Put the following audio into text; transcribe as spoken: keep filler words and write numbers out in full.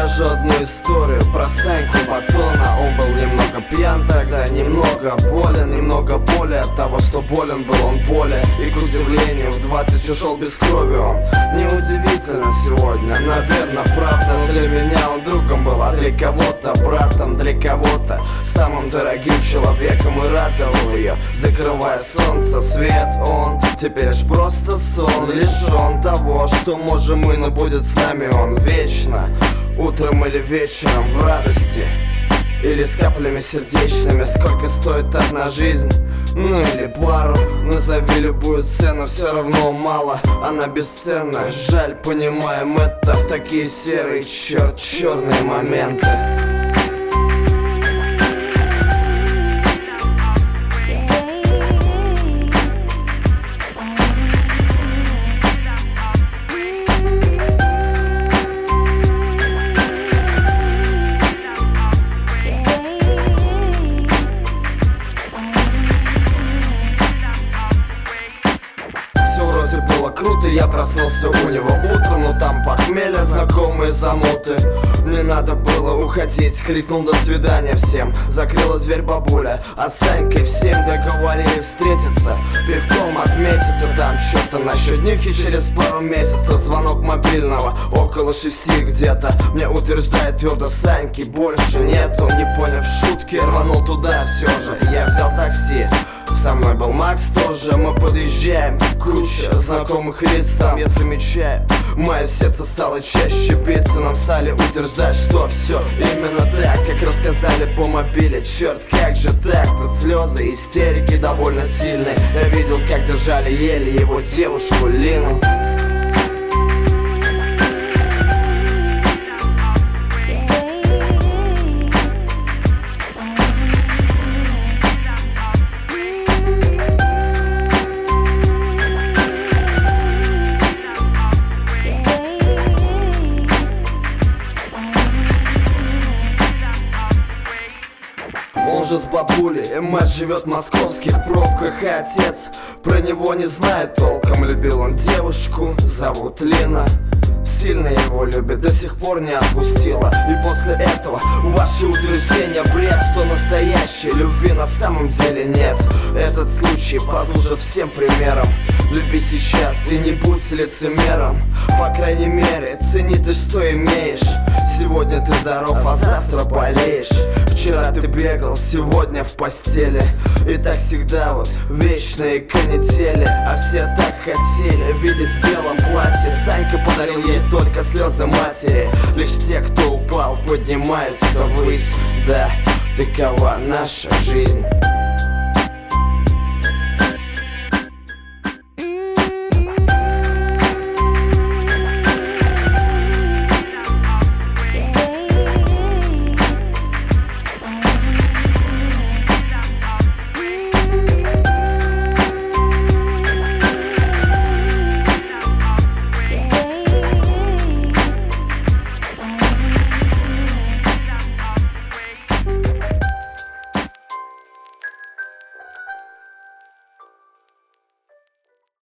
расскажу одну историю про Саньку Батона. Он был немного пьян тогда, немного болен, немного боли от того, что болен был он более. И, к удивлению, в двадцать ушел без крови он. Неудивительно сегодня, наверное, правда. Для меня он другом был, а для кого-то братом, для кого-то самым дорогим человеком. И радовал ее, закрывая солнце, свет. Он теперь лишь просто сон, лишен того, что можем мы, но будет с нами он вечно. Утром или вечером в радости, или с каплями сердечными. Сколько стоит одна жизнь? Ну или пару. Назови любую цену, все равно мало. Она бесценна, жаль, понимаем это в такие серые, черт, черные моменты. Круто, я проснулся у него утром, но там похмелье, знакомые замуты. Мне надо было уходить, крикнул до свидания всем. Закрыла дверь бабуля, а с Санькой в семь договорились встретиться, пивком отметиться там. Что-то насчет нюхи через пару месяцев. Звонок мобильного около шести где-то. Мне утверждает твердо, Саньки больше нету. Не поняв шутки, рванул туда все же. Я взял такси, со мной был Макс тоже. Мы подъезжаем, куча знакомых лиц там. Я замечаю, мое сердце стало чаще биться. Нам стали утверждать, что все именно так, как рассказали по мобиле. Черт, как же так? Тут слезы, истерики довольно сильные. Я видел, как держали еле его девушку Лину. Он же с бабулей, и мать живет в московских пробках. И отец про него не знает толком. Любил он девушку, зовут Лена. Сильно его любит, до сих пор не отпустила. И после этого ваши утверждения бред, что настоящей любви на самом деле нет. Этот случай послужит всем примером. Люби сейчас и не будь лицемером. По крайней мере, цени ты, что имеешь. Сегодня ты здоров, а завтра болеешь. Вчера ты бегал, сегодня в постели. И так всегда вот вечные канители. А все так хотели видеть в белом платье. Санька подарил ей только слезы матери. Лишь те, кто упал, поднимаются ввысь. Да, такова наша жизнь.